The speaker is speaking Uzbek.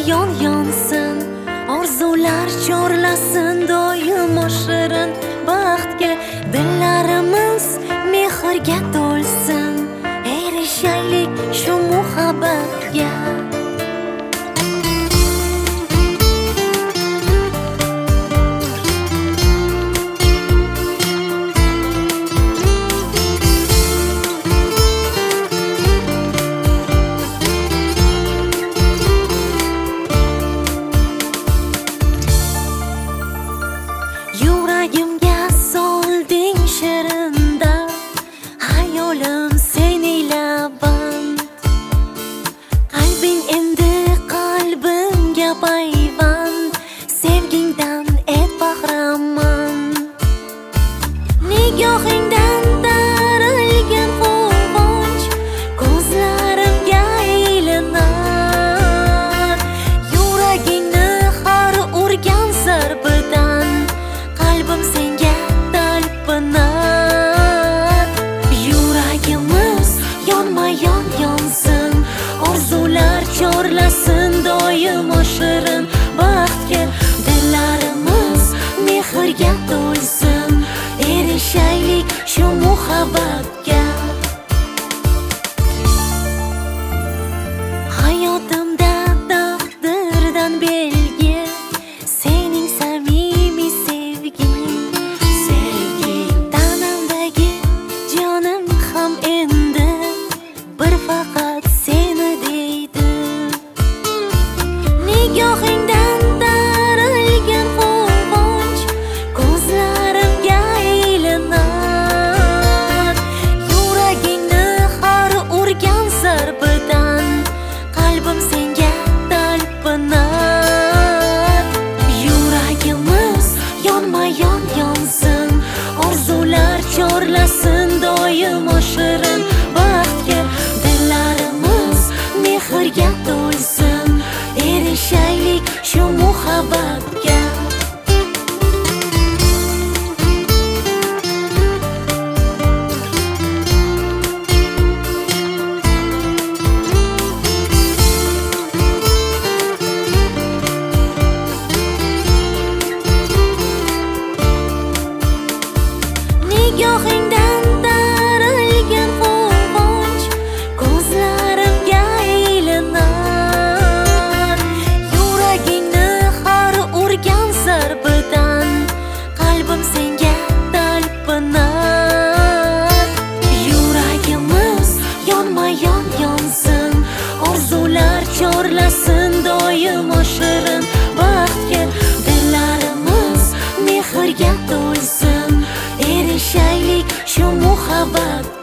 yon yonsin, orzular chorlasin doim shirin baxtga. Dillarimiz mehrga to'lsin, erishaylik shu muhabbatga. Yuragimga solding shirinda, hayolim senila band. Qalbing endi qalbimga payvand, sevgingdan et bahramand. Nigohingdan tarilgan quvonch ko'zlarimga aylanar. Yuragingni har urgan zarbidan qalbim senga talpinar. Yuragimiz yonma-yon yonsin, orzular chorlasin doim shirin baxtga. Dillarimiz mehrga to'lsin, erishaylik shu muhabbatga. Hayotimda taqdirdan belgi, sening samimiy sevging. Tanamdagi jonim ham endi bir faqat seni deydi. Nigohingdan tarilgan quvonch ko'zlarimga aylanar. Yuragingni har urgan zarbidan qalbim senga talpinar. Yuragimiz yonma-yon yonsin, orzular chorlasin doim shirin baxtga. Dillarimiz mehrga to'lsin, erishaylik shu muhabbatga. Nigohingdan tarilgan quvonch ko'zlarimga aylanar. Yuragingni har urgan zarbidan qalbim senga talpinar. Yuragimiz yonma-yon yonsin, orzular chorlasin doim shirin baxtga. Dillarimiz mehrga to'lsin, erishaylik shu muhabbat